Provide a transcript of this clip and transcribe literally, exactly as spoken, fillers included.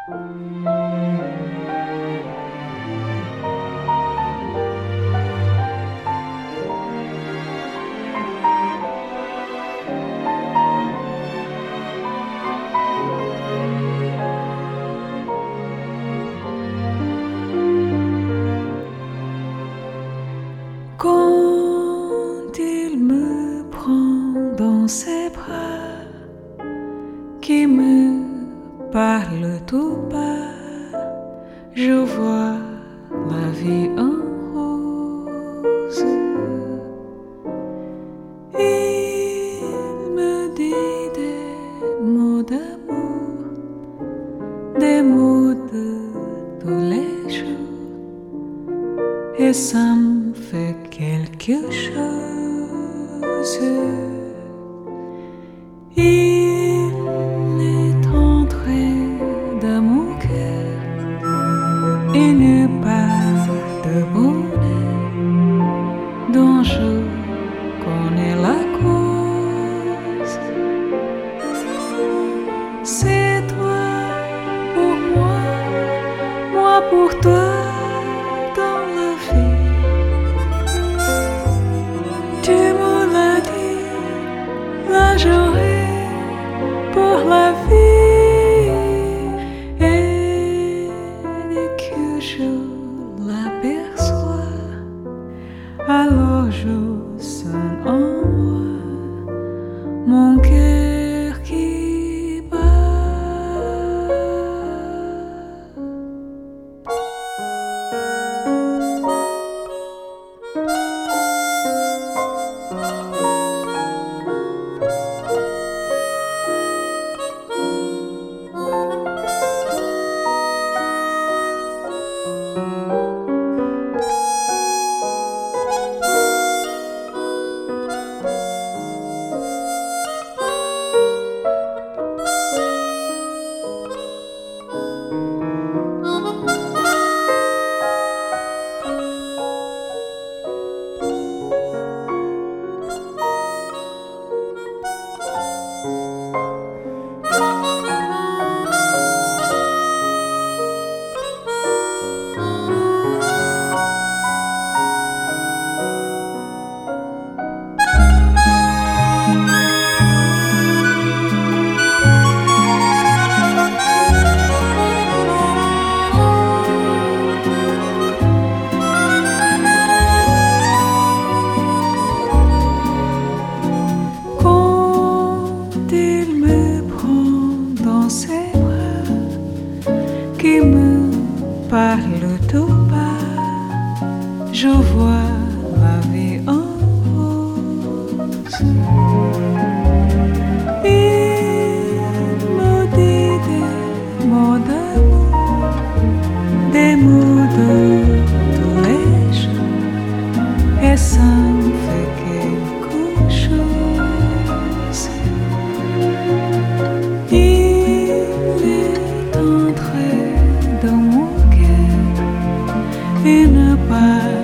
Quand il me prend dans ses bras, qui me parle tout bas, je vois la vie en rose. Il me dit des mots d'amour, des mots de tous les jours, et ça me fait quelque chose. Il est entré dans mon cœur, il n'y a pas de bonheur dont je connais la cause. C'est toi pour moi, moi pour toi. J'aurai pour la vie, et dès que je l'aperçois, alors je sens en moi mon cœur qui bat. Qui me parle tout bas, je vois la vie en rose. Il me dit des mots d'amour, des mots de tous les jours, et ça me fait quelque chose. Il est entré dans mon cœur et ne pas